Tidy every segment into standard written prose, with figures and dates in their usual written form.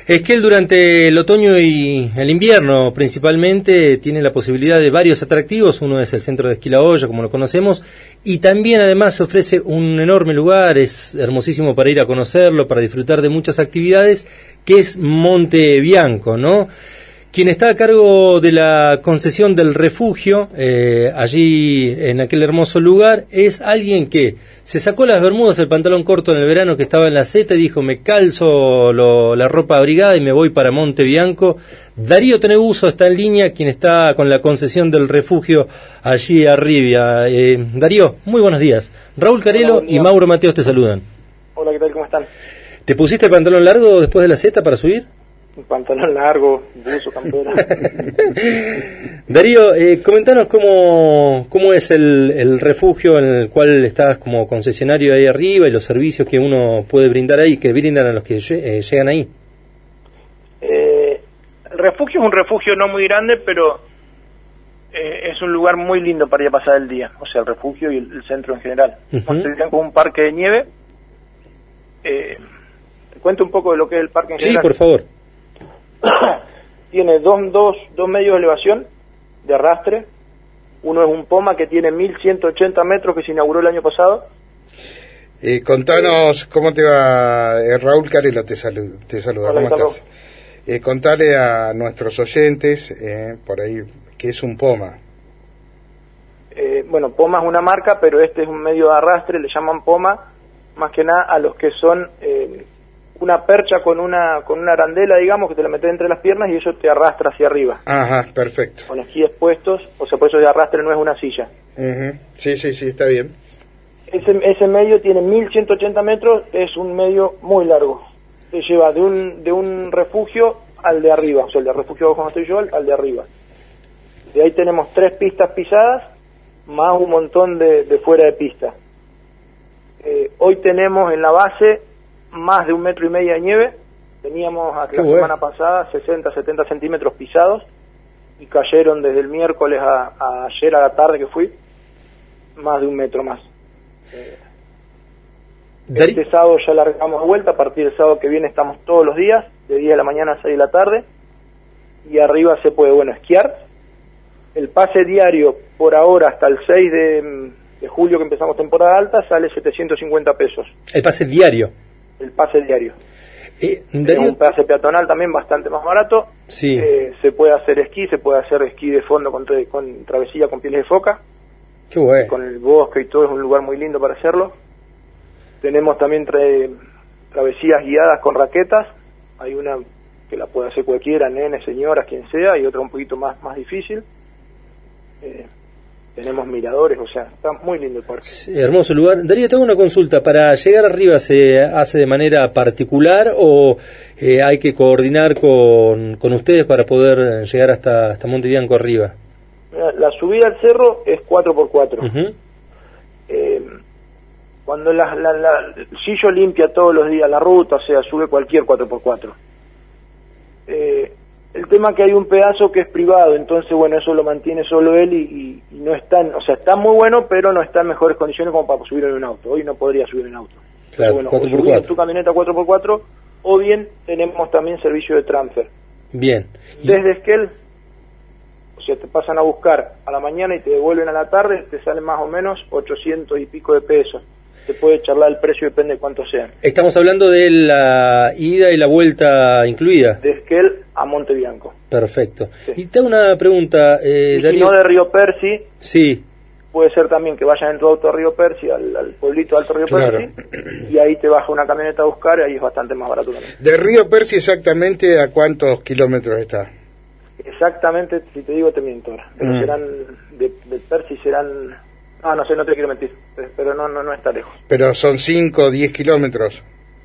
Esquel durante el otoño y el invierno principalmente tiene la posibilidad de varios atractivos. Uno es el centro de esquí La Hoya, como lo conocemos, y también además se ofrece un enorme lugar, es hermosísimo para ir a conocerlo, para disfrutar de muchas actividades, que es Monte Bianco, ¿no? Quien está a cargo de la concesión del refugio, allí en aquel hermoso lugar, es alguien que se sacó las bermudas, el pantalón corto en el verano que estaba en la seta y dijo, me calzo la ropa abrigada y me voy para Monte Bianco. Darío Tenebuso está en línea, quien está con la concesión del refugio allí arriba. Darío, muy buenos días. Raúl Carelo y Mauro Mateos te saludan. Hola, ¿qué tal? ¿Cómo están? ¿Te pusiste el pantalón largo después de la seta para subir? Un pantalón largo, buzo, campera. Darío, comentanos cómo es el refugio en el cual estás como concesionario ahí arriba y los servicios que uno puede brindar ahí, que brindan a los que llegan ahí. El refugio es un refugio no muy grande, pero es un lugar muy lindo para ir a pasar el día. O sea, el refugio y el centro en general. Monte Bianco es un parque de nieve. ¿Te cuento un poco de lo que es el parque en general? Sí, por favor. Tiene dos medios de elevación de arrastre. Uno es un Poma que tiene 1180 metros, que se inauguró el año pasado. Contanos cómo te va. Raúl Carelo te saluda. Hola, ¿Cómo estás? Contale a nuestros oyentes por ahí qué es un Poma. Bueno, Poma es una marca, pero este es un medio de arrastre, le llaman Poma más que nada a los que son una percha con una arandela, digamos, que te la metes entre las piernas y eso te arrastra hacia arriba. Ajá, perfecto. Con esquíes puestos, o sea, por eso de arrastre no es una silla. Sí, está bien. Ese medio tiene 1180 metros, es un medio muy largo. Te lleva de un refugio al de arriba, o sea, el de refugio abajo donde estoy yo, al de arriba. De ahí tenemos 3 pistas pisadas, más un montón de fuera de pista. Hoy tenemos en la base más de 1,5 metros de nieve. Teníamos la semana pasada 60-70 centímetros pisados y cayeron desde el miércoles a ayer a la tarde que fui más de 1 metro más. Este sábado ya largamos de vuelta. A partir del sábado que viene estamos todos los días de 10 de la mañana a 6 de la tarde y arriba se puede esquiar. El pase diario por ahora hasta el 6 de julio, que empezamos temporada alta, sale 750 pesos. ¿El pase diario? El pase diario. Es un pase peatonal también bastante más barato. Sí. Se puede hacer esquí, de fondo con travesía con pieles de foca. Qué bueno. Con el bosque y todo, es un lugar muy lindo para hacerlo. Tenemos también travesías guiadas con raquetas. Hay una que la puede hacer cualquiera, nenes, señoras, quien sea, y otra un poquito más difícil. Tenemos miradores, o sea, está muy lindo el parque. Sí, hermoso lugar. Darío, tengo una consulta. ¿Para llegar arriba se hace de manera particular o hay que coordinar con ustedes para poder llegar hasta Monte Bianco arriba? La subida al cerro es 4x4. Cuando el Sillo limpia todos los días la ruta, o sea, sube cualquier 4x4. El tema que hay un pedazo que es privado, entonces eso lo mantiene solo él y no está, o sea, está muy bueno, pero no está en mejores condiciones como para subir en un auto. Hoy no podría subir en auto. Claro, o subir tu camioneta 4x4 o bien tenemos también servicio de transfer. Bien. Desde Esquel, o sea, te pasan a buscar a la mañana y te devuelven a la tarde, te salen más o menos 800 y pico de pesos. Se puede charlar el precio, depende de cuánto sean. Estamos hablando de la ida y la vuelta incluida. De Esquel a Monte Bianco. Perfecto. Sí. Y te hago una pregunta, Darío. Si no, de Río Persi, sí. Puede ser también que vayas en tu auto a Río Persi, al pueblito de Alto Río Persi, y ahí te baja una camioneta a buscar, y ahí es bastante más barato también. ¿De Río Persi exactamente a cuántos kilómetros está? Exactamente, si te digo te miento ahora. Pero serán, de Persi serán... no sé, no te quiero mentir, pero no está lejos. Pero son 5 o 10 kilómetros.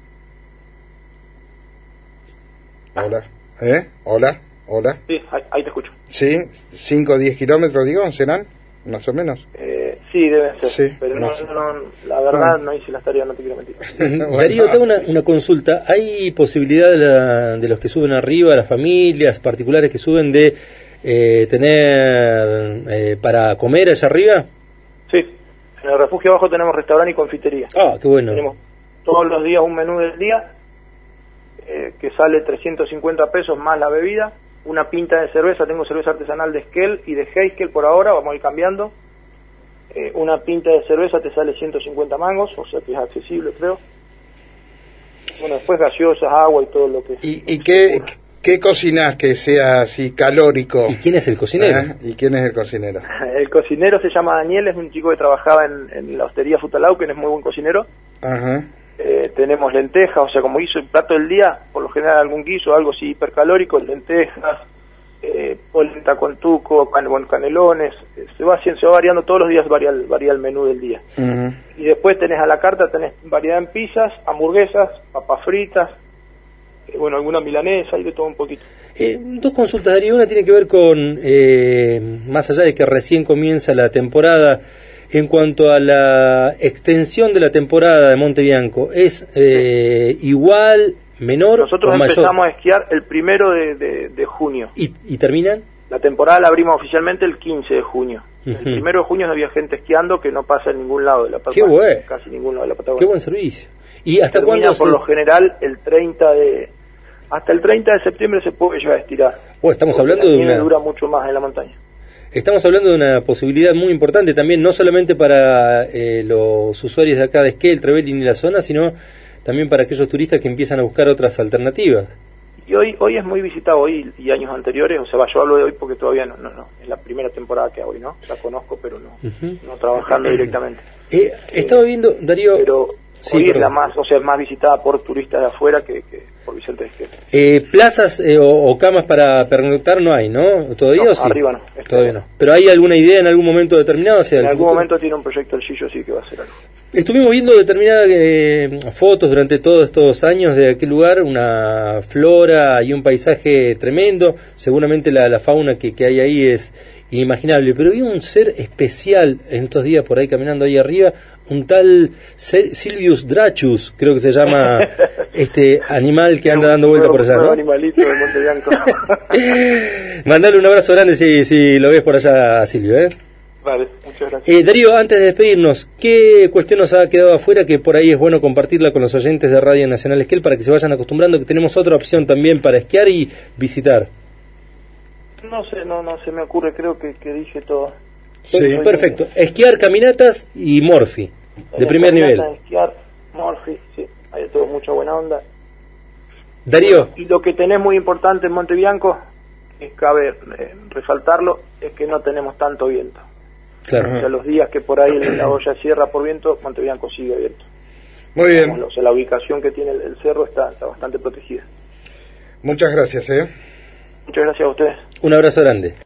Hola. Hola. Sí, ahí te escucho. Sí, 5 o 10 kilómetros, digo, ¿serán? Más o menos. Sí, deben ser. Sí, pero no, la verdad no hice las tareas, no te quiero mentir. Darío, tengo una consulta. ¿Hay posibilidad de los que suben arriba, las familias particulares que suben, de tener para comer allá arriba? Sí, en el refugio abajo tenemos restaurante y confitería. Ah, qué bueno. Tenemos todos los días un menú del día. que sale 350 pesos más la bebida, una pinta de cerveza, tengo cerveza artesanal de Esquel y de Heiskel por ahora, vamos a ir cambiando. Una pinta de cerveza te sale 150 mangos, o sea que es accesible, creo. Bueno, después gaseosas, agua y todo lo que... ¿Y qué cocinás que sea así calórico? ¿Y quién es el cocinero? ¿Y quién es el cocinero? El cocinero se llama Daniel, es un chico que trabajaba en la hostería Futalauquen, es muy buen cocinero. Ajá. Tenemos lentejas, o sea, como hizo el plato del día, por lo general algún guiso, algo así hipercalórico, lentejas, polenta con tuco, canelones, se va variando todos los días, varía el menú del día. Uh-huh. Y después tenés a la carta, tenés variedad en pizzas, hamburguesas, papas fritas, bueno, alguna milanesa y de todo un poquito. Dos consultas, Darío. Una tiene que ver con, más allá de que recién comienza la temporada, en cuanto a la extensión de la temporada de Monte Bianco, ¿es igual, menor Nosotros o mayor? empezamos a esquiar el 1 de junio. ¿Y terminan? La temporada la abrimos oficialmente el 15 de junio. Uh-huh. El 1 de junio había gente esquiando que no pasa en ningún lado de la Patagonia. Qué bueno. Casi ningún lado de la Patagonia. Qué buen servicio. ¿Y hasta Termina cuándo? Por lo general, hasta el 30 de septiembre se puede llegar a estirar. Estamos hablando de una... dura mucho más en la montaña. Estamos hablando de una posibilidad muy importante también, no solamente para los usuarios de acá de Esquel, Trevelin y la zona, sino también para aquellos turistas que empiezan a buscar otras alternativas. Y hoy es muy visitado, hoy y años anteriores, o sea, yo hablo de hoy porque todavía no, es la primera temporada que hago, ¿no? La conozco, pero no trabajando directamente. Estaba viendo, Darío... Pero sí, hoy perdón. es la más, o sea, más visitada por turistas de afuera que por Vicente de Esquel. Plazas o camas para pernoctar no hay, ¿no? ¿Todavía No, o sí? arriba no. Todavía no. ¿Pero hay alguna idea en algún momento determinado? O sea, En algún futuro? momento tiene un proyecto el Gillo, sí que va a hacer algo. Estuvimos viendo determinadas fotos durante todos estos años de aquel lugar, una flora y un paisaje tremendo, seguramente la fauna que hay ahí es inimaginable, pero vi un ser especial en estos días por ahí caminando ahí arriba, un tal Silvius Drachus, creo que se llama este animal que anda dando vuelta por allá, Un ¿no? animalito de Monte Bianco. Mandale un abrazo grande si lo ves por allá, Silvio, ¿eh? Vale, muchas gracias. Darío, antes de despedirnos, ¿qué cuestión nos ha quedado afuera que por ahí es bueno compartirla con los oyentes de Radio Nacional Esquel para que se vayan acostumbrando que tenemos otra opción también para esquiar y visitar? No sé, no se me ocurre, creo que dije todo. Sí. Perfecto. Esquiar, caminatas y Morphy, de primer nivel. Esquiar, Morphy, sí, hay todo, mucha buena onda. Darío. Y lo que tenés muy importante en Monte Bianco, que cabe resaltarlo, es que no tenemos tanto viento. Claro. O sea, los días que por ahí la olla cierra por viento, Monte Bianco sigue abierto. Muy bien. O sea, la ubicación que tiene el cerro está bastante protegida. Muchas gracias, Muchas gracias a ustedes. Un abrazo grande.